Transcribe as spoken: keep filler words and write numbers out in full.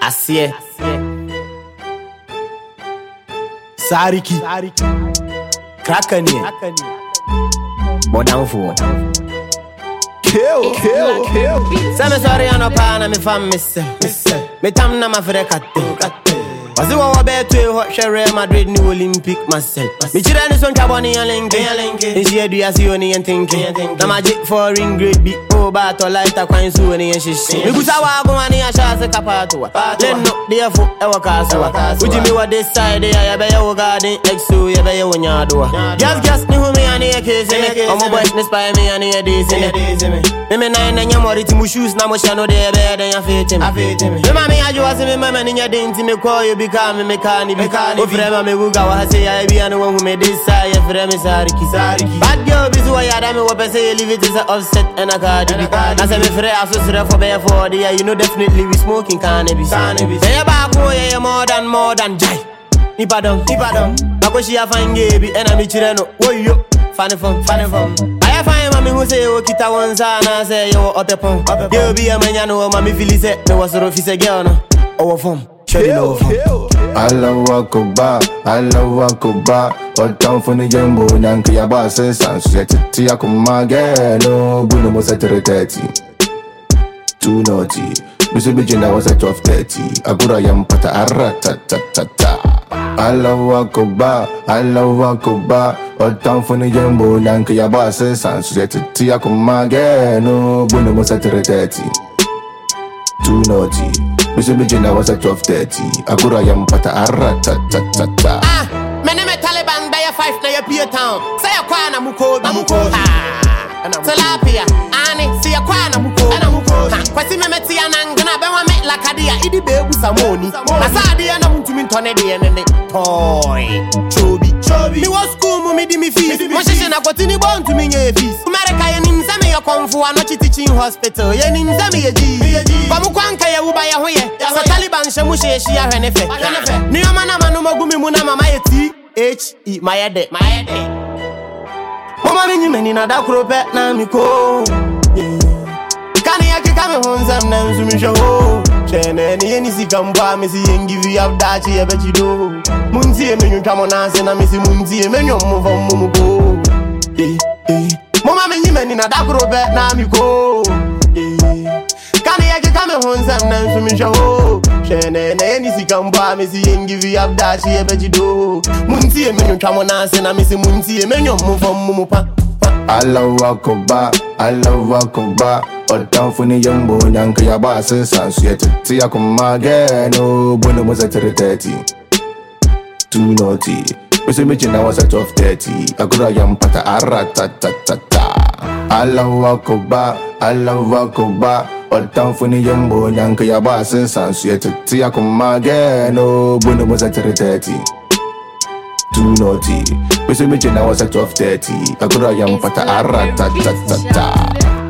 Asiye Sariki Krakanie Bodanfo Kill, kill, kill Same sorry on a pan and me fam miss Me tam na ma fere kate Wasi wa wabe tuwe hot Real Madrid ni Olympic myself Mi chira ni son chaboni ya linki Nshi edu ya siyo ni yen thinking Na magic for ring grade bi O bato laita kwa insu ni yen shishi Mi kusa wago wani ya shase kapatuwa Leno diya fu ewa kasuwa Uji mi wa this side ya ya beye wo garden Exo ya beye wo nyaduwa Gas gas ni humi ya ni ya kesi me Omo boys ni spy me ya ni ya disi me Mime na ina nyamori ti mu shoes na mo shano de ya beye den ya fiti me Mima mi ya juwa si mi meme ni ya dinti me kwa yo Bika me mekani bikani o frema me guga wa hase ya ebi anu won me disa ya frema sariki sariki bad girl bizu wa ya da me wo pese leave it is a offset and a card na say me free aso sere for be for the you know definitely we smoking cannabis cannabis say ba ko ye more than more than jai ni pardon ni pardon ba ko shi afan gebi ena mi chire no woyo funny fun funny fun I find mami who say o kita wonsa na say yo opepon yo bi e manya no mami feel say me was ro fi say girl no o form Kill, kill. Alawa kuba, alawa kuba. Otan funi jembo nyanki ya base sansu ya titi ya kumageno. Bunu mo set thirty. Too naughty. Bisu bijina was at twelve thirty. Agura yampata aratatatata. Alawa kuba, alawa kuba. Otan funi jembo nyanki ya base sansu ya titi ya kumageno. Bunu mo set thirty. Too naughty. Bisu bijina was at twelve thirty. Agura yampata aratatatata. Ah, me name Taliban by a five na your Pier Town. Say a kwana muko, muko. Ah, Tilapia, ani see a kwana muko, muko. Kwasi me meti anangana be wa me lakadia idi bebu samoni. Asadi ana muntu mintone de ene toy. Chobi, chobi. Mi was school mu mi di mi fees. Mo sheshe na kwatini bon to mi nye fees. America ye nim se me ya konfu anochi teaching hospital. Ye nim se me ye ji. Kwa mu kwanka ye uba ya hoye. So Taliban she mu sheshi ya hwenefe. Ni amana manu magumi mu na mama ye ti. H E my head my head Mama minyi meni na dakro pe na mi ko Kani ya kika me honzam na nzumi show Chene ni yeni si kamba me si yengivi ya dachi ye bechi do Munti e menyu kamo nase na me si munti e menyu mova mumu go Eh eh Mama minyi meni na dakro pe na mi ko Kani ya kika me honzam na nzumi show Chene ne yeni si kamba me si yengivi ya dachi ye bechi do Munti e menyu kamo nase na me si munti e menyu mova mumu pa Alawa kuba, alawa kuba. Otan funi jembo nyanki ya base sansu ya titi ya kumageno. Bunu mo set thirty. Too naughty. Bisu bijina was at twelve thirty. Agura yampata aratatatata. Alawa kuba, alawa kuba. Otan funi jembo nyanki ya base sansu ya titi ya kumageno. Bunu mo set thirty. Too naughty. Bisu bijina was at twelve thirty. Agura yampata aratatatata.